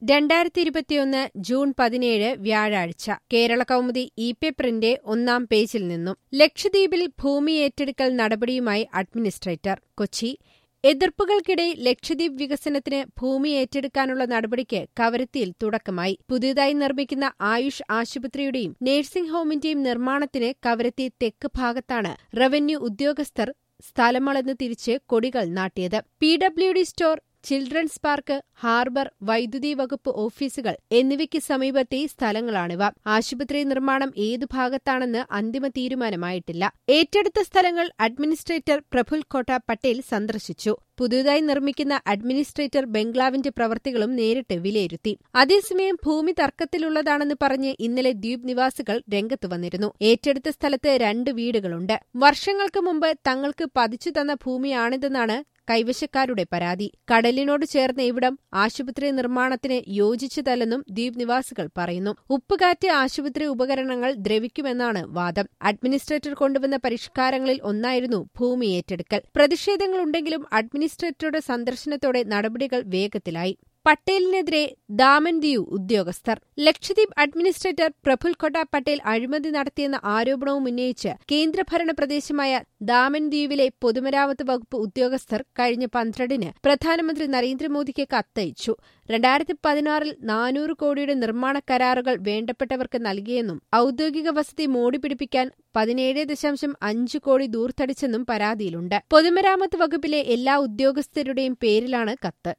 2021 June 17 വ്യാഴാഴ്ച കേരളകൗമുദി ഇ-പേപ്പറിന്റെ ഒന്നാം പേജിൽ നിന്നും ലക്ഷദ്വീപിൽ ഭൂമി ഏറ്റെടുക്കൽ നടപടിയുമായി അഡ്മിനിസ്ട്രേറ്റർ കൊച്ചി. എതിർപ്പുകൾക്കിടെ ലക്ഷദ്വീപ് വികസനത്തിന് ഭൂമി ഏറ്റെടുക്കാനുള്ള നടപടിക്ക് കവരത്തിയിൽ തുടക്കമായി. പുതിയതായി നിർമ്മിക്കുന്ന ആയുഷ് ആശുപത്രിയുടെയും നഴ്സിംഗ് ഹോമിന്റെയും നിർമ്മാണത്തിന് കവരത്തി തെക്ക് ഭാഗത്താണ് റവന്യൂ ഉദ്യോഗസ്ഥർ സ്ഥലമളന്ന് തിരിച്ച് കൊടികൾ നാട്ടിയത്. PWD store, children's park, harbour, വൈദ്യുതി വകുപ്പ് ഓഫീസുകൾ എന്നിവയ്ക്ക് സമീപത്തെ സ്ഥലങ്ങളാണിവ. ആശുപത്രി നിർമ്മാണം ഏതു ഭാഗത്താണെന്ന് അന്തിമ തീരുമാനമായിട്ടില്ല. ഏറ്റെടുത്ത സ്ഥലങ്ങൾ അഡ്മിനിസ്ട്രേറ്റർ പ്രഫുൽ കോട്ട പട്ടേൽ സന്ദർശിച്ചു. പുതുതായി നിർമ്മിക്കുന്ന അഡ്മിനിസ്ട്രേറ്റർ ബംഗ്ലാവിന്റെ പ്രവൃത്തികളും നേരിട്ട് വിലയിരുത്തി. അതേസമയം ഭൂമി തർക്കത്തിലുള്ളതാണെന്ന് പറഞ്ഞ് ഇന്നലെ ദ്വീപ് നിവാസികൾ രംഗത്തു വന്നിരുന്നു. ഏറ്റെടുത്ത സ്ഥലത്ത് 2 വീടുകളുണ്ട്. വർഷങ്ങൾക്ക് മുമ്പ് തങ്ങൾക്ക് പതിച്ചു തന്ന ഭൂമിയാണിതെന്നാണ് കൈവശക്കാരുടെ പരാതി. കടലിനോട് ചേർന്ന ഇവിടം ആശുപത്രി നിർമ്മാണത്തിന് യോജിച്ചതല്ലെന്നും ദ്വീപ് നിവാസികൾ പറയുന്നു. ഉപ്പുകാറ്റ് ആശുപത്രി ഉപകരണങ്ങൾ ദ്രവിക്കുമെന്നാണ് വാദം. അഡ്മിനിസ്ട്രേറ്റർ കൊണ്ടുവന്ന പരിഷ്കാരങ്ങളിൽ ഒന്നായിരുന്നു ഭൂമി ഏറ്റെടുക്കൽ. പ്രതിഷേധങ്ങളുണ്ടെങ്കിലും അഡ്മിനിസ്ട്രേറ്ററുടെ സന്ദർശനത്തോടെ നടപടികൾ വേഗത്തിലായി. പട്ടേലിനെതിരെ ദാമൻ ദിയു ഉദ്യോഗസ്ഥർ. ലക്ഷദ്വീപ് അഡ്മിനിസ്ട്രേറ്റർ പ്രഫുൽ കോട്ട പട്ടേൽ അഴിമതി നടത്തിയെന്ന ആരോപണവും ഉന്നയിച്ച് കേന്ദ്രഭരണ പ്രദേശമായ ദാമൻ ദിയുവിലെ പൊതുമരാമത്ത് വകുപ്പ് ഉദ്യോഗസ്ഥർ കഴിഞ്ഞ 12-ന് പ്രധാനമന്ത്രി നരേന്ദ്രമോദിക്ക് കത്തയച്ചു. 2016-ൽ 400 കോടിയുടെ നിർമ്മാണ കരാറുകൾ വേണ്ടപ്പെട്ടവർക്ക് നൽകിയെന്നും ഔദ്യോഗിക വസതി മോടിപിടിപ്പിക്കാൻ 17.5 കോടി ദൂർത്തടിച്ചെന്നും പരാതിയിലുണ്ട്. പൊതുമരാമത്ത് വകുപ്പിലെ എല്ലാ ഉദ്യോഗസ്ഥരുടെയും പേരിലാണ് കത്ത്.